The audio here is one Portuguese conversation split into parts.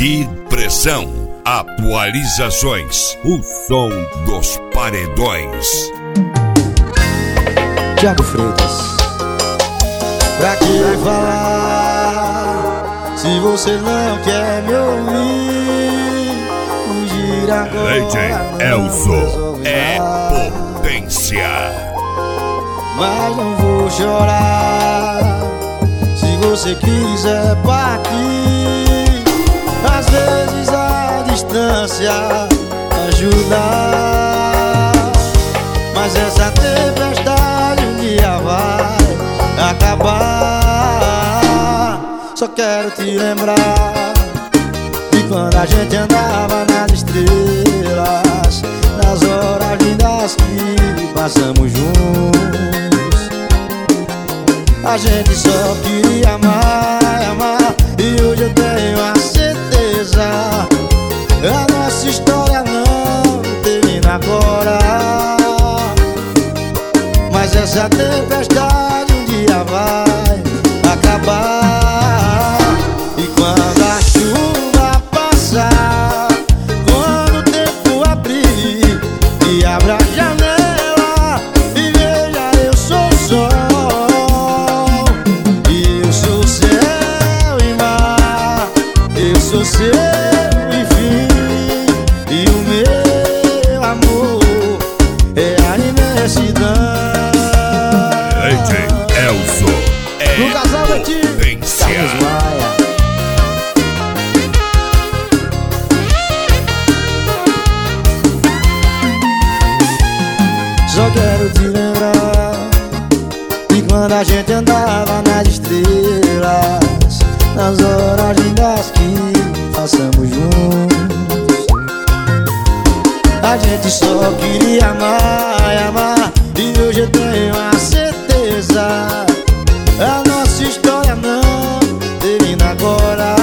Hit Pressão. Atualizações. O som dos paredões. Thiago Freitas. Pra que falar se você não quer me ouvir? Fugir agora. DJ Elzo é potência. Mas não vou chorar se você quiser partir. Às vezes a distância ajuda, mas essa tempestade um dia vai acabar. Só quero te lembrar de quando a gente andava nas estrelas, nas horas lindas que passamos juntos. A gente só queria amar, amar, e hoje eu tenho a certeza a nossa história não termina agora. Mas essa tempestade um dia vai acabar. E quando a chuva passar, quando o tempo abrir, e abra a janela e veja, eu sou sol, e eu sou céu e mar, eu sou seu enfim, e o meu amor é a imensidão. DJ Elzo é potência. Só quero te lembrar de quando a gente andava nas estrelas, nas horas lindas que passamos juntos. A gente só queria amar, amar, e hoje eu tenho a certeza a nossa história não termina agora.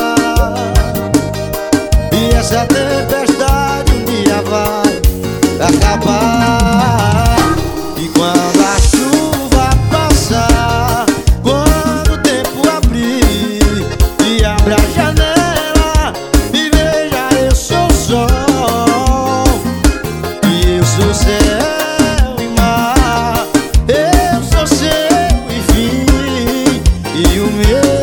E essa tempestade um dia vai acabar. E quando a chuva passar, quando o tempo abrir, e abra a janela e veja, eu sou sol, e eu sou céu e mar, eu sou seu enfim, e o meu